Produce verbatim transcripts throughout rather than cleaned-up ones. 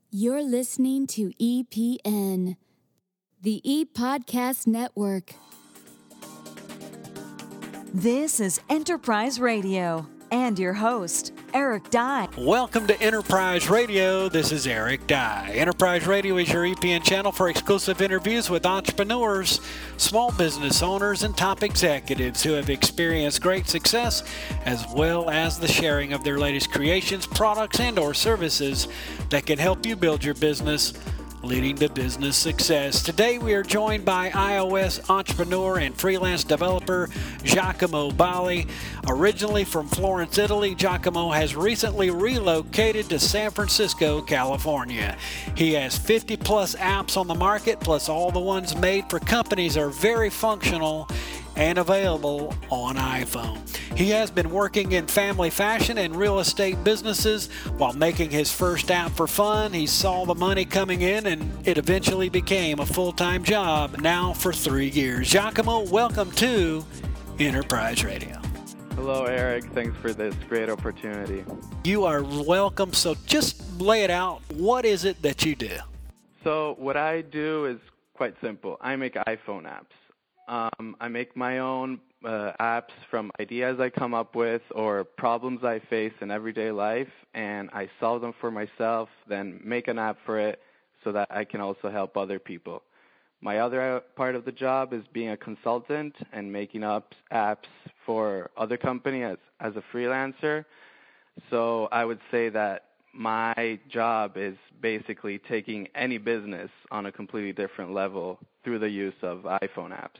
You're listening to E P N, the E-Podcast Network. This is Enterprise Radio and your host, Eric Dye. Welcome to Enterprise Radio. This is Eric Dye. Enterprise Radio is your E P N channel for exclusive interviews with entrepreneurs, small business owners, and top executives who have experienced great success, as well as the sharing of their latest creations, products, and or services that can help you build your business, leading to business success. Today we are joined by iOS entrepreneur and freelance developer Giacomo Balli. Originally from Florence, Italy, Giacomo has recently relocated to San Francisco, California. He has fifty plus apps on the market, plus all the ones made for companies are very functional and available on iPhone. He has been working in family fashion and real estate businesses while making his first app for fun. He saw the money coming in and it eventually became a full-time job now for three years. Giacomo, welcome to Enterprise Radio. Hello, Eric. Thanks for this great opportunity. You are welcome. So just lay it out. What is it that you do? So what I do is quite simple. I make iPhone apps. Um, I make my own uh, apps from ideas I come up with or problems I face in everyday life, and I solve them for myself, then make an app for it so that I can also help other people. My other part of the job is being a consultant and making up apps for other companies as, as a freelancer. So I would say that my job is basically taking any business on a completely different level through the use of iPhone apps.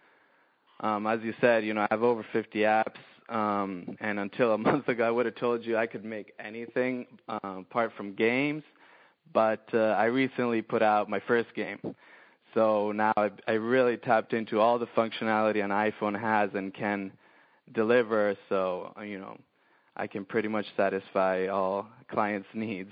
Um, as you said, you know, I have over fifty apps, um, and until a month ago I would have told you I could make anything uh, apart from games, but uh, I recently put out my first game. So now I, I really tapped into all the functionality an iPhone has and can deliver, so, you know, I can pretty much satisfy all clients' needs.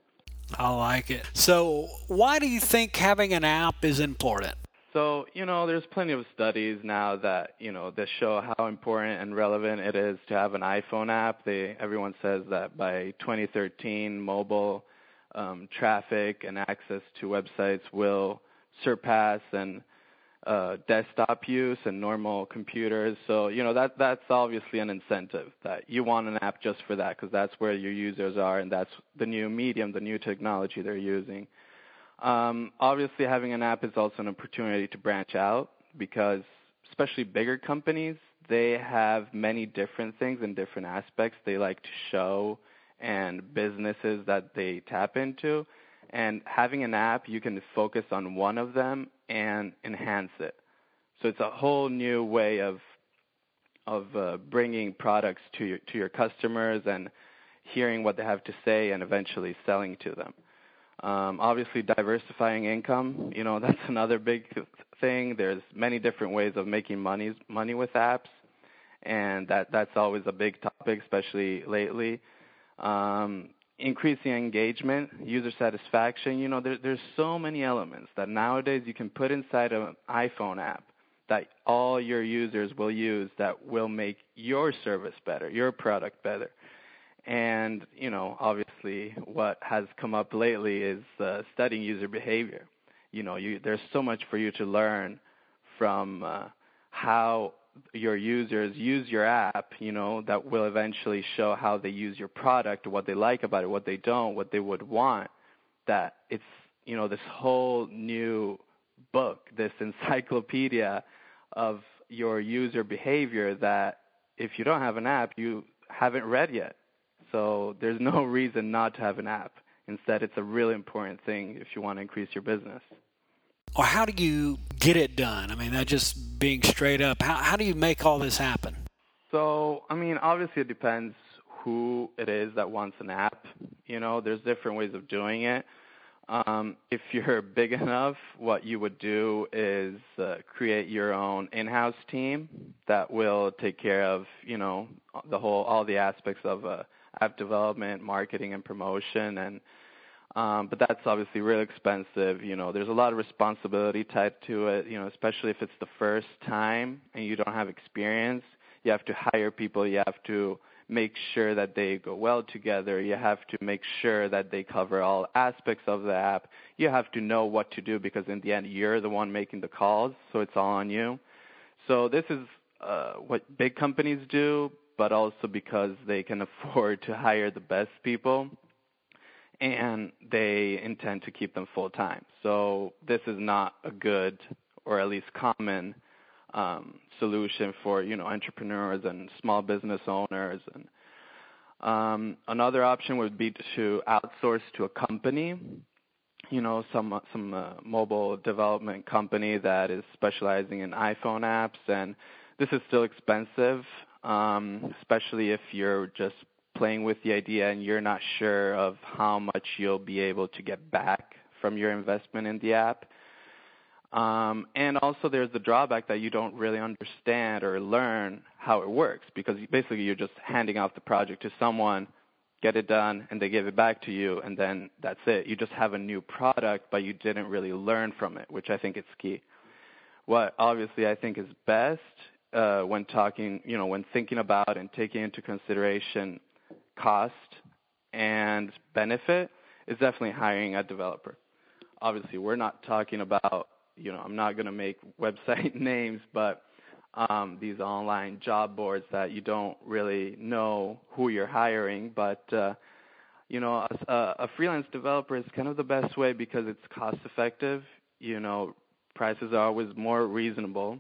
I like it. So why do you think having an app is important? So, you know, there's plenty of studies now that, you know, that show how important and relevant it is to have an iPhone app. They, everyone says that by twenty thirteen, mobile um, traffic and access to websites will surpass and uh, desktop use and normal computers. So, you know, that that's obviously an incentive that you want an app just for that because that's where your users are and that's the new medium, the new technology they're using. Um, obviously, having an app is also an opportunity to branch out because especially bigger companies, they have many different things and different aspects they like to show and businesses that they tap into. And having an app, you can focus on one of them and enhance it. So it's a whole new way of of uh, bringing products to your, to your customers and hearing what they have to say and eventually selling to them. Um, obviously, diversifying income, you know, that's another big thing. There's many different ways of making money money with apps, and that, that's always a big topic, especially lately. Um, increasing engagement, user satisfaction, you know, there, there's so many elements that nowadays you can put inside an iPhone app that all your users will use that will make your service better, your product better. And, you know, obviously what has come up lately is uh, studying user behavior. You know, you, there's so much for you to learn from uh, how your users use your app, you know, that will eventually show how they use your product, what they like about it, what they don't, what they would want, that it's, you know, this whole new book, this encyclopedia of your user behavior that if you don't have an app, you haven't read yet. So there's no reason not to have an app. Instead, it's a really important thing if you want to increase your business. Or how do you get it done? I mean, that just being straight up, how, how do you make all this happen? So, I mean, obviously it depends who it is that wants an app. You know, there's different ways of doing it. Um, if you're big enough, what you would do is uh, create your own in-house team that will take care of, you know, the whole, all the aspects of uh, app development, marketing, and promotion. And um, but that's obviously really expensive. You know, there's a lot of responsibility tied to it. You know, especially if it's the first time and you don't have experience. You have to hire people. You have to make sure that they go well together. You have to make sure that they cover all aspects of the app. You have to know what to do because in the end, you're the one making the calls, so it's all on you. So this is uh, what big companies do, but also because they can afford to hire the best people, and they intend to keep them full-time. So this is not a good, or at least common, um, solution for, you know, entrepreneurs and small business owners. And um, another option would be to outsource to a company, you know, some some uh, mobile development company that is specializing in iPhone apps. And this is still expensive, um, especially if you're just playing with the idea and you're not sure of how much you'll be able to get back from your investment in the app. Um, and also there's the drawback that you don't really understand or learn how it works, because basically you're just handing off the project to someone, get it done, and they give it back to you, and then that's it. You just have a new product, but you didn't really learn from it, which I think is key. What obviously I think is best uh, when talking, you know, when thinking about and taking into consideration cost and benefit is definitely hiring a developer. Obviously, we're not talking about, you know, I'm not going to make website names, but um, these online job boards that you don't really know who you're hiring. But, uh, you know, a, a freelance developer is kind of the best way because it's cost effective. You know, prices are always more reasonable.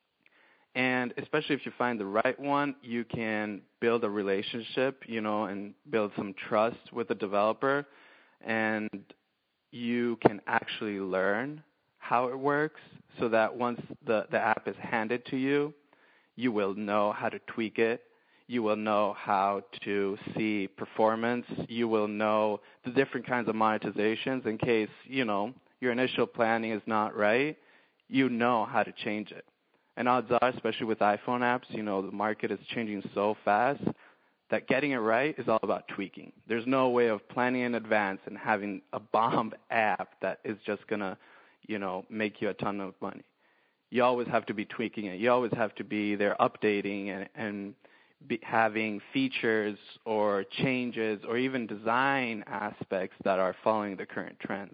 And especially if you find the right one, you can build a relationship, you know, and build some trust with the developer. And you can actually learn how it works so that once the, the app is handed to you, you will know how to tweak it. You will know how to see performance. You will know the different kinds of monetizations in case, you know, your initial planning is not right. You know how to change it. And odds are, especially with iPhone apps, you know, the market is changing so fast that getting it right is all about tweaking. There's no way of planning in advance and having a bomb app that is just going to, you know, make you a ton of money. You always have to be tweaking it. You always have to be there updating and, and be having features or changes or even design aspects that are following the current trends.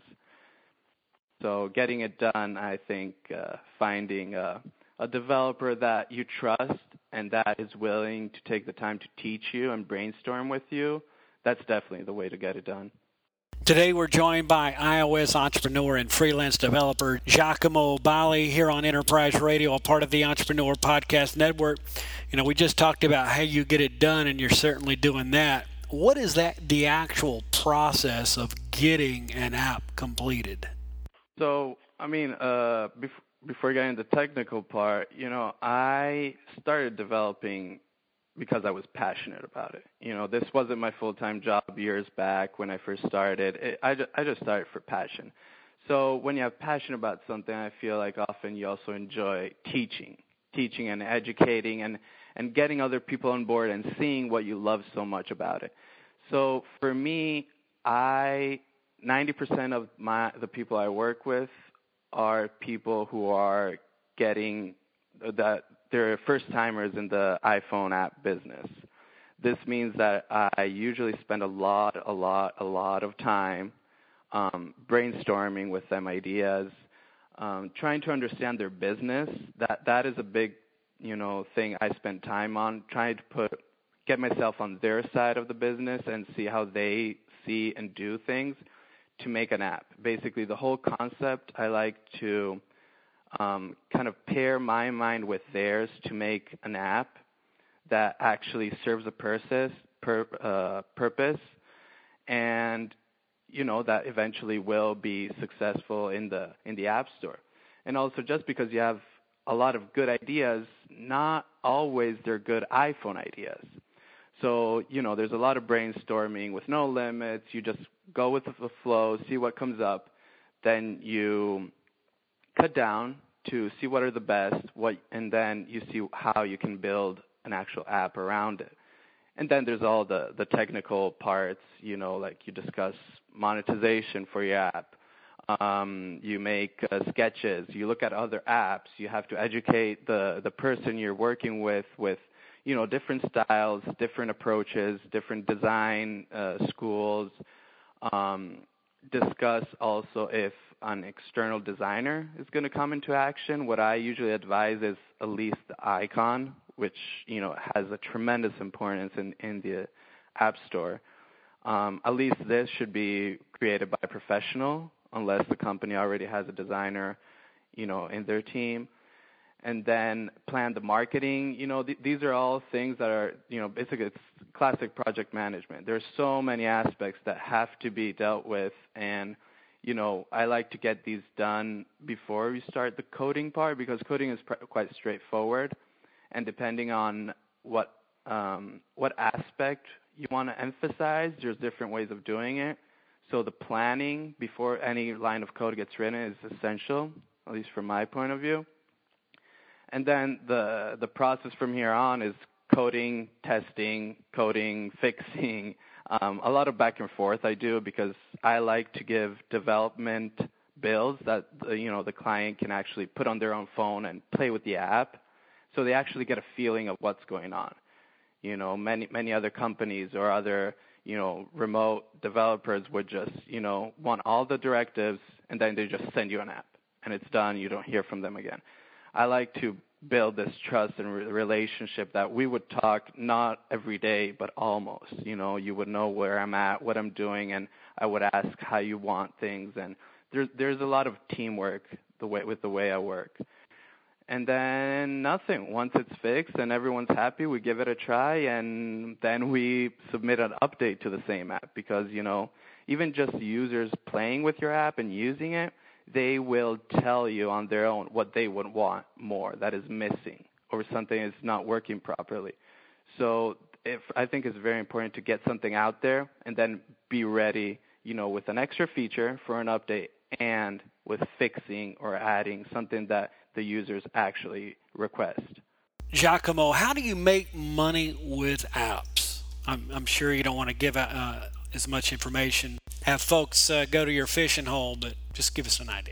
So getting it done, I think, uh, finding a, a developer that you trust and that is willing to take the time to teach you and brainstorm with you, that's definitely the way to get it done. Today we're joined by iOS entrepreneur and freelance developer Giacomo Balli here on Enterprise Radio, a part of the Entrepreneur Podcast Network. You know, we just talked about how you get it done, and you're certainly doing that. What is that the actual process of getting an app completed? So, I mean, uh, bef- before getting the technical part, you know, I started developing because I was passionate about it. You know, this wasn't my full-time job years back when I first started. It, I, just, I just started for passion. So when you have passion about something, I feel like often you also enjoy teaching, teaching and educating and, and getting other people on board and seeing what you love so much about it. So for me, I ninety percent of my the people I work with are people who are getting that they're first-timers in the iPhone app business. This means that I usually spend a lot, a lot, a lot of time um, brainstorming with them ideas, um, trying to understand their business. That that is a big, you know, thing I spend time on, trying to put get myself on their side of the business and see how they see and do things to make an app. Basically, the whole concept, I like to Um, kind of pair my mind with theirs to make an app that actually serves a purpose, pur, uh, purpose, and you know that eventually will be successful in the in the App Store. And also, just because you have a lot of good ideas, not always they're good iPhone ideas. So you know, there's a lot of brainstorming with no limits. You just go with the flow, see what comes up, then you cut down to see what are the best, what, and then you see how you can build an actual app around it. And then there's all the, the technical parts, you know, like you discuss monetization for your app. Um, you make uh, sketches. You look at other apps. You have to educate the, the person you're working with with, you know, different styles, different approaches, different design uh, schools. Um, discuss also if an external designer is going to come into action. What I usually advise is at least the icon, which, you know, has a tremendous importance in, in the App Store. Um, at least this should be created by a professional, unless the company already has a designer, you know, in their team. And then plan the marketing. You know, th- these are all things that are, you know, basically it's classic project management. There's so many aspects that have to be dealt with, and, you know, I like to get these done before we start the coding part, because coding is pr- quite straightforward, and depending on what um, what aspect you want to emphasize, there's different ways of doing it. So the planning before any line of code gets written is essential, at least from my point of view. And then the the process from here on is coding, testing, coding, fixing, um, a lot of back and forth I do, because I like to give development builds that the, you know, the client can actually put on their own phone and play with the app, so they actually get a feeling of what's going on. You know, many many other companies or other, you know, remote developers would just, you know, want all the directives, and then they just send you an app, and it's done. You don't hear from them again. I like to build this trust and re- relationship that we would talk not every day, but almost. You know, you would know where I'm at, what I'm doing, and I would ask how you want things. And there's there's a lot of teamwork the way with the way I work. And then nothing. Once it's fixed and everyone's happy, we give it a try, and then we submit an update to the same app, because, you know, even just users playing with your app and using it, they will tell you on their own what they would want more that is missing, or something is not working properly. So if, I think it's very important to get something out there and then be ready, you know, with an extra feature for an update and with fixing or adding something that the users actually request. Giacomo, how do you make money with apps? I'm, I'm sure you don't want to give out uh, as much information, have folks uh, go to your fishing hole, but just give us an idea.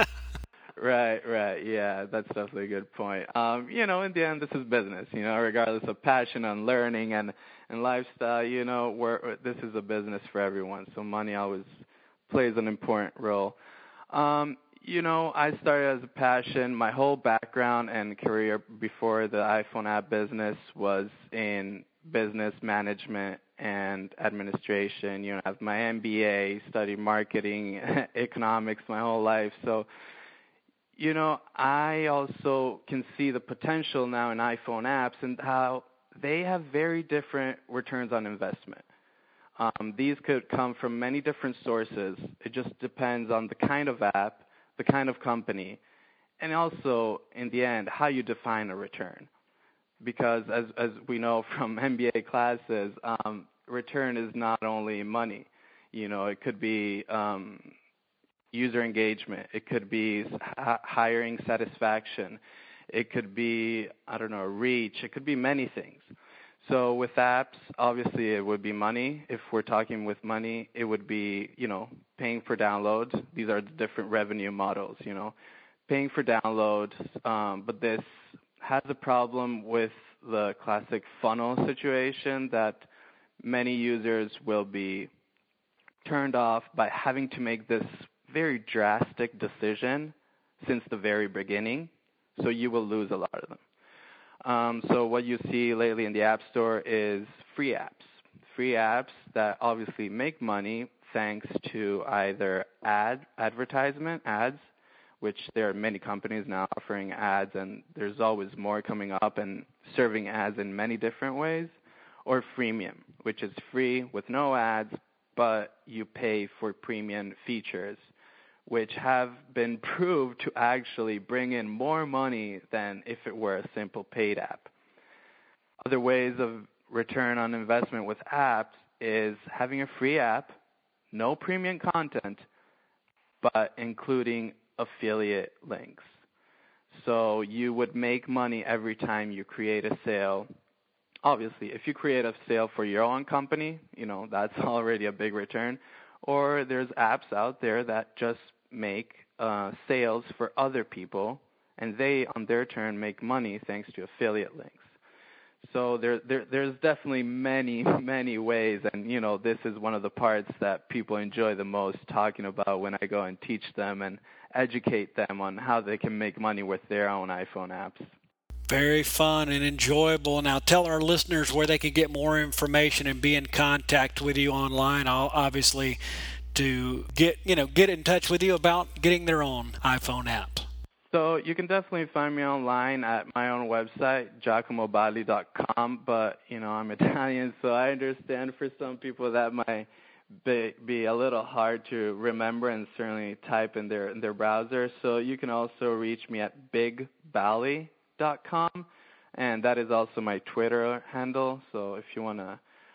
Right, right. Yeah, that's definitely a good point. Um, you know, in the end, this is business, you know, regardless of passion and learning and, and lifestyle, you know, we're, this is a business for everyone. So money always plays an important role. Um, you know, I started as a passion. My whole background and career before the iPhone app business was in business management and administration. You know, I have my M B A, studied marketing, economics my whole life. So, you know, I also can see the potential now in iPhone apps and how they have very different returns on investment. Um, these could come from many different sources. It just depends on the kind of app, the kind of company, and also, in the end, how you define a return. Because as as we know from M B A classes, um, return is not only money. You know, it could be um, user engagement. It could be h- hiring satisfaction. It could be, I don't know, reach. It could be many things. So with apps, obviously it would be money. If we're talking with money, it would be, you know, paying for downloads. These are the different revenue models, you know, paying for downloads. Um, but this has a problem with the classic funnel situation that many users will be turned off by having to make this very drastic decision since the very beginning. So you will lose a lot of them. Um, so what you see lately in the App Store is free apps. Free apps that obviously make money thanks to either ad advertisement, ads, which there are many companies now offering ads, and there's always more coming up and serving ads in many different ways, or freemium, which is free with no ads, but you pay for premium features, which have been proved to actually bring in more money than if it were a simple paid app. Other ways of return on investment with apps is having a free app, no premium content, but including affiliate links. So you would make money every time you create a sale. Obviously, if you create a sale for your own company, you know, that's already a big return. Or there's apps out there that just make uh, sales for other people, and they, on their turn, make money thanks to affiliate links. So there, there, there's definitely many, many ways, and you know, this is one of the parts that people enjoy the most talking about when I go and teach them and educate them on how they can make money with their own iPhone apps. Very fun and enjoyable. Now tell our listeners where they can get more information and be in contact with you online, obviously, to get, you know, get in touch with you about getting their own iPhone app. So you can definitely find me online at my own website, giacomo bali dot com, but, you know, I'm Italian, so I understand for some people that might be, be a little hard to remember and certainly type in their in their browser. So you can also reach me at big bali dot com, and that is also my Twitter handle. So if you want to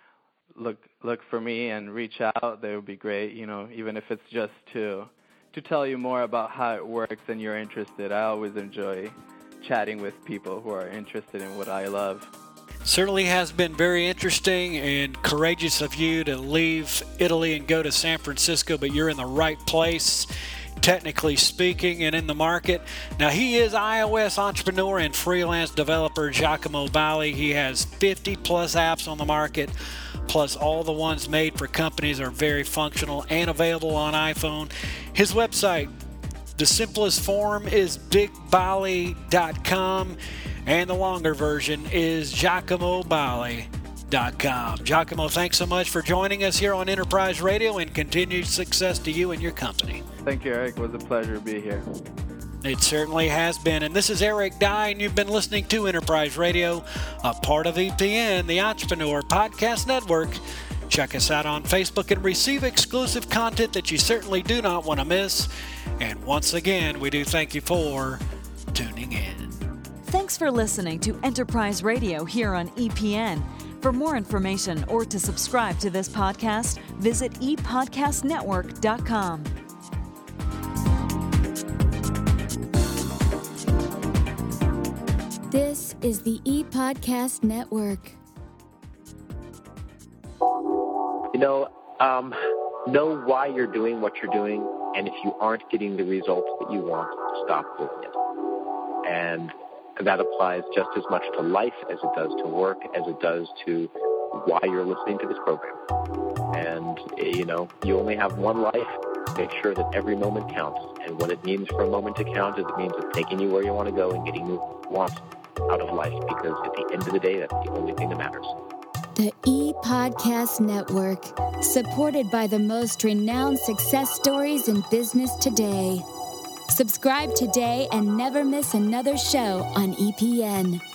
look look for me and reach out, that would be great, you know, even if it's just to... to tell you more about how it works and you're interested. I always enjoy chatting with people who are interested in what I love. Certainly has been very interesting and courageous of you to leave Italy and go to San Francisco, but you're in the right place, technically speaking, and in the market. Now, he is iOS entrepreneur and freelance developer Giacomo Bali. He has fifty plus apps on the market, plus all the ones made for companies are very functional and available on iPhone. His website, the simplest form is big bali dot com, and the longer version is giacomo bali dot com. Giacomo, thanks so much for joining us here on Enterprise Radio, and continued success to you and your company. Thank you, Eric. It was a pleasure to be here. It certainly has been. And this is Eric Dye, and you've been listening to Enterprise Radio, a part of E P N, the Entrepreneur Podcast Network. Check us out on Facebook and receive exclusive content that you certainly do not want to miss. And once again, we do thank you for tuning in. Thanks for listening to Enterprise Radio here on E P N. For more information or to subscribe to this podcast, visit e podcast network dot com. This is the E-Podcast Network. You know, um, know why you're doing what you're doing, and if you aren't getting the results that you want, stop doing it. And that applies just as much to life as it does to work, as it does to why you're listening to this program. And, you know, you only have one life. Make sure that every moment counts. And what it means for a moment to count is it means it's taking you where you want to go and getting you want out of life, because at the end of the day, that's the only thing that matters. The E-Podcast Network, supported by the most renowned success stories in business today. Subscribe today and never miss another show on E P N.